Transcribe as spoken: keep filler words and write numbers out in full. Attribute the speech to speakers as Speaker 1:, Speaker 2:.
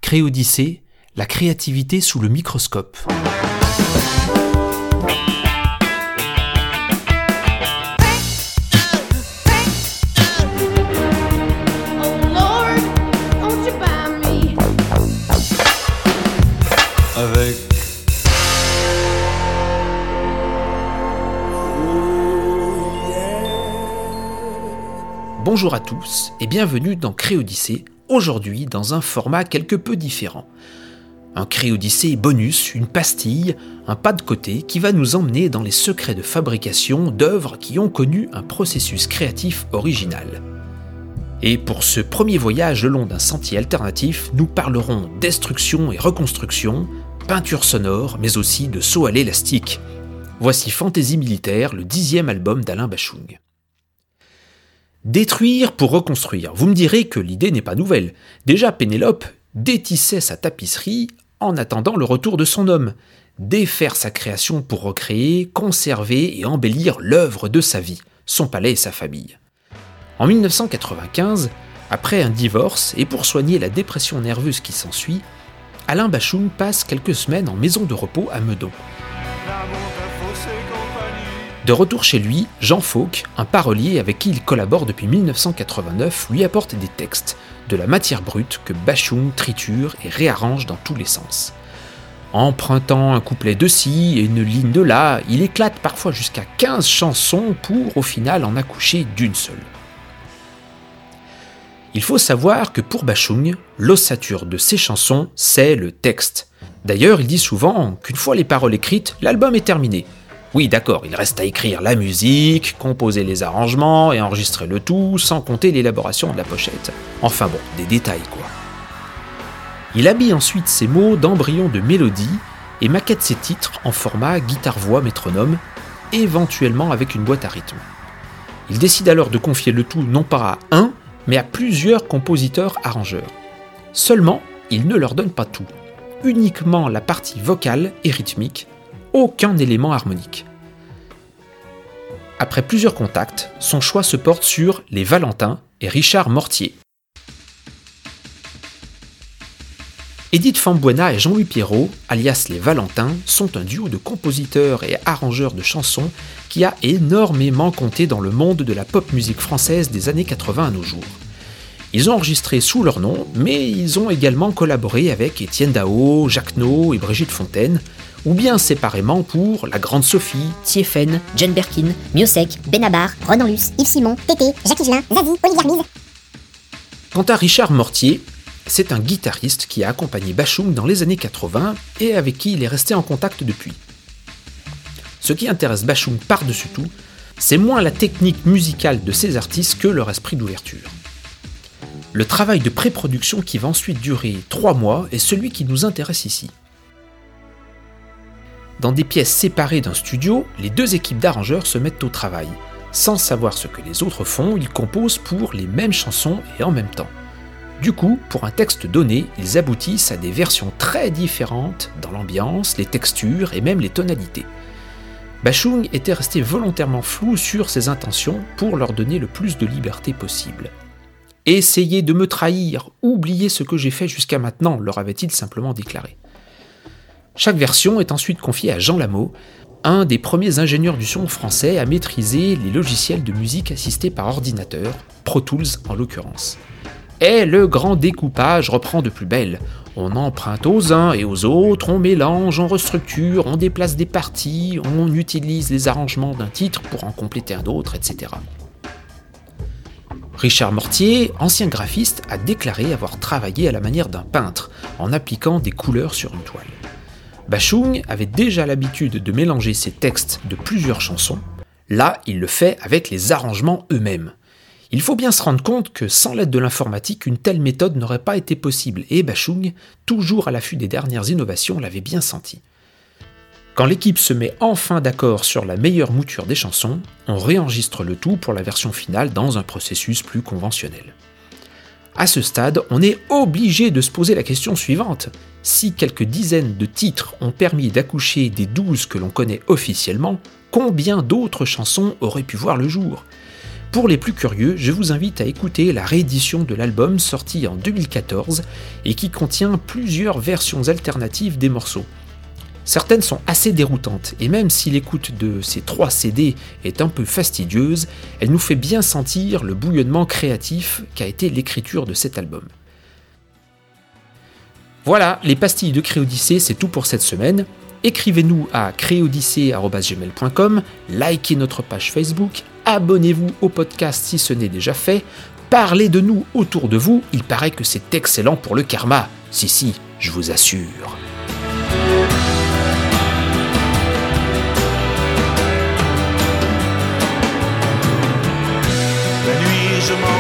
Speaker 1: Créodyssée, la créativité sous le microscope.
Speaker 2: Avec
Speaker 1: Bonjour à tous et bienvenue dans Créodyssée, aujourd'hui dans un format quelque peu différent. Un Créodyssée bonus, une pastille, un pas de côté qui va nous emmener dans les secrets de fabrication d'œuvres qui ont connu un processus créatif original. Et pour ce premier voyage le long d'un sentier alternatif, nous parlerons destruction et reconstruction, peinture sonore, mais aussi de saut à l'élastique. Voici Fantaisie militaire, le dixième album d'Alain Bashung. Détruire pour reconstruire. Vous me direz que l'idée n'est pas nouvelle. Déjà, Pénélope détissait sa tapisserie en attendant le retour de son homme. Défaire sa création pour recréer, conserver et embellir l'œuvre de sa vie, son palais et sa famille. En dix-neuf cent quatre-vingt-quinze, après un divorce et pour soigner la dépression nerveuse qui s'ensuit, Alain Bashung passe quelques semaines en maison de repos à Meudon. De retour chez lui, Jean Fauque, un parolier avec qui il collabore depuis dix-neuf cent quatre-vingt-neuf, lui apporte des textes, de la matière brute que Bashung triture et réarrange dans tous les sens. Empruntant un couplet de ci et une ligne de là, il éclate parfois jusqu'à quinze chansons pour au final en accoucher d'une seule. Il faut savoir que pour Bashung, l'ossature de ses chansons, c'est le texte. D'ailleurs, il dit souvent qu'une fois les paroles écrites, l'album est terminé. Oui, d'accord, il reste à écrire la musique, composer les arrangements et enregistrer le tout, sans compter l'élaboration de la pochette. Enfin bon, des détails quoi. Il habille ensuite ses mots d'embryons de mélodie et maquette ses titres en format guitare-voix métronome, éventuellement avec une boîte à rythme. Il décide alors de confier le tout non pas à un, mais à plusieurs compositeurs-arrangeurs. Seulement, il ne leur donne pas tout, uniquement la partie vocale et rythmique, aucun élément harmonique. Après plusieurs contacts, son choix se porte sur Les Valentins et Richard Mortier. Edith Fambuena et Jean-Louis Pierrot, alias Les Valentins, sont un duo de compositeurs et arrangeurs de chansons qui a énormément compté dans le monde de la pop musique française des années quatre-vingts à nos jours. Ils ont enregistré sous leur nom, mais ils ont également collaboré avec Étienne Dao, Jacques No et Brigitte Fontaine, ou bien séparément pour La Grande Sophie,
Speaker 3: Thiéphène, John Birkin, Miossec, Benabar, Ronan Luce, Yves Simon, Tété, Jacques Higelin, Zazie, Olivier Arbiz.
Speaker 1: Quant à Richard Mortier, c'est un guitariste qui a accompagné Bashung dans les années quatre-vingts et avec qui il est resté en contact depuis. Ce qui intéresse Bashung par-dessus tout, c'est moins la technique musicale de ces artistes que leur esprit d'ouverture. Le travail de pré-production qui va ensuite durer trois mois est celui qui nous intéresse ici. Dans des pièces séparées d'un studio, les deux équipes d'arrangeurs se mettent au travail. Sans savoir ce que les autres font, ils composent pour les mêmes chansons et en même temps. Du coup, pour un texte donné, ils aboutissent à des versions très différentes dans l'ambiance, les textures et même les tonalités. Bashung était resté volontairement flou sur ses intentions pour leur donner le plus de liberté possible. « Essayez de me trahir, oubliez ce que j'ai fait jusqu'à maintenant », leur avait-il simplement déclaré. Chaque version est ensuite confiée à Jean Lameau, un des premiers ingénieurs du son français à maîtriser les logiciels de musique assistés par ordinateur, Pro Tools en l'occurrence. Et le grand découpage reprend de plus belle. On emprunte aux uns et aux autres, on mélange, on restructure, on déplace des parties, on utilise les arrangements d'un titre pour en compléter un autre, et cetera. Richard Mortier, ancien graphiste, a déclaré avoir travaillé à la manière d'un peintre, en appliquant des couleurs sur une toile. Bashung avait déjà l'habitude de mélanger ses textes de plusieurs chansons. Là, il le fait avec les arrangements eux-mêmes. Il faut bien se rendre compte que sans l'aide de l'informatique, une telle méthode n'aurait pas été possible, et Bashung, toujours à l'affût des dernières innovations, l'avait bien senti. Quand l'équipe se met enfin d'accord sur la meilleure mouture des chansons, on réenregistre le tout pour la version finale dans un processus plus conventionnel. À ce stade, on est obligé de se poser la question suivante. Si quelques dizaines de titres ont permis d'accoucher des douze que l'on connaît officiellement, combien d'autres chansons auraient pu voir le jour ? Pour les plus curieux, je vous invite à écouter la réédition de l'album sorti en deux mille quatorze et qui contient plusieurs versions alternatives des morceaux. Certaines sont assez déroutantes, et même si l'écoute de ces trois C D est un peu fastidieuse, elle nous fait bien sentir le bouillonnement créatif qu'a été l'écriture de cet album. Voilà, les pastilles de Créodyssée, c'est tout pour cette semaine. Écrivez-nous à créodyssée arobase gmail point com, likez notre page Facebook, abonnez-vous au podcast si ce n'est déjà fait, parlez de nous autour de vous, il paraît que c'est excellent pour le karma. Si, si, je vous assure.
Speaker 2: La nuit, je m'en